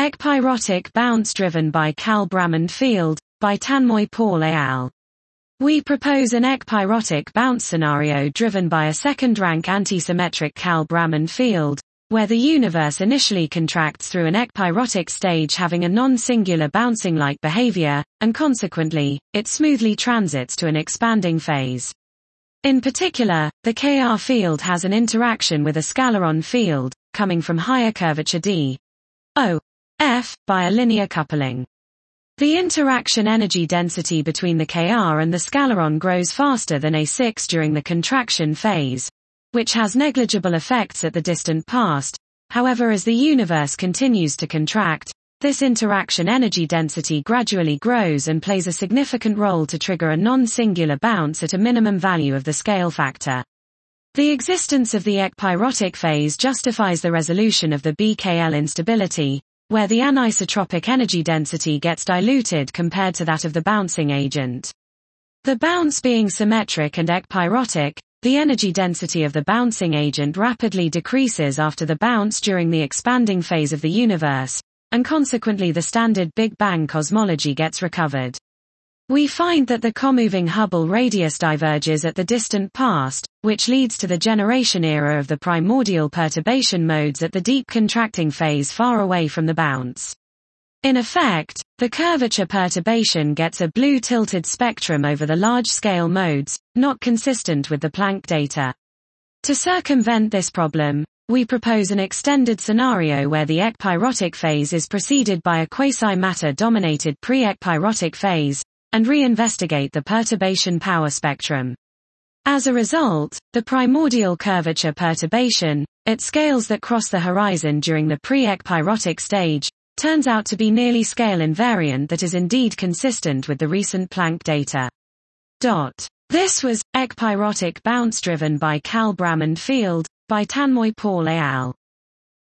Ekpyrotic bounce driven by Kal-Bramand field, by Tanmoy Paul et al. We propose an ekpyrotic bounce scenario driven by a second-rank antisymmetric Kal-Bramand field, where the universe initially contracts through an ekpyrotic stage having a non-singular bouncing-like behavior, and consequently, it smoothly transits to an expanding phase. In particular, the Kr field has an interaction with a scalaron field, coming from higher curvature d. O. F, by a linear coupling. The interaction energy density between the Kr and the scalaron grows faster than A6 during the contraction phase, which has negligible effects at the distant past. However, as the universe continues to contract, this interaction energy density gradually grows and plays a significant role to trigger a non-singular bounce at a minimum value of the scale factor. The existence of the ekpyrotic phase justifies the resolution of the BKL instability, where the anisotropic energy density gets diluted compared to that of the bouncing agent. The bounce being symmetric and ekpyrotic, the energy density of the bouncing agent rapidly decreases after the bounce during the expanding phase of the universe, and consequently the standard Big Bang cosmology gets recovered. We find that the comoving Hubble radius diverges at the distant past, which leads to the generation era of the primordial perturbation modes at the deep contracting phase far away from the bounce. In effect, the curvature perturbation gets a blue tilted spectrum over the large-scale modes, not consistent with the Planck data. To circumvent this problem, we propose an extended scenario where the ekpyrotic phase is preceded by a quasi-matter-dominated pre-ekpyrotic phase, and reinvestigate the perturbation power spectrum. As a result, the primordial curvature perturbation, at scales that cross the horizon during the pre-ekpyrotic stage, turns out to be nearly scale invariant that is indeed consistent with the recent Planck data. This was Ekpyrotic bounce driven by Kal-Bramand field, by Tanmoy Paul et al.